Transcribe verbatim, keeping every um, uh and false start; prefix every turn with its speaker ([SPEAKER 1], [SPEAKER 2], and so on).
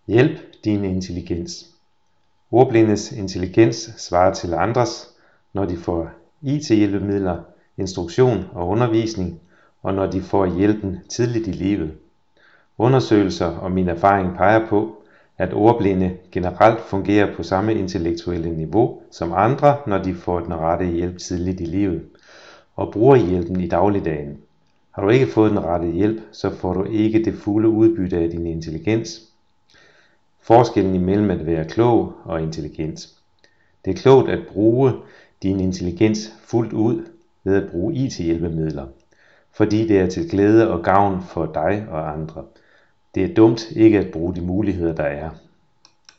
[SPEAKER 1] Hjælp din intelligens. Ordblindes intelligens svarer til andres, når de får I T-hjælpemidler, instruktion og undervisning, og når de får hjælpen tidligt i livet. Undersøgelser og min erfaring peger på, at ordblinde generelt fungerer på samme intellektuelle niveau som andre, når de får den rette hjælp tidligt i livet, og bruger hjælpen i dagligdagen. Har du ikke fået den rette hjælp, så får du ikke det fulde udbytte af din intelligens. Forskellen imellem at være klog og intelligent. Det er klogt at bruge din intelligens fuldt ud ved at bruge I T-hjælpemidler, fordi det er til glæde og gavn for dig og andre. Det er dumt ikke at bruge de muligheder, der er.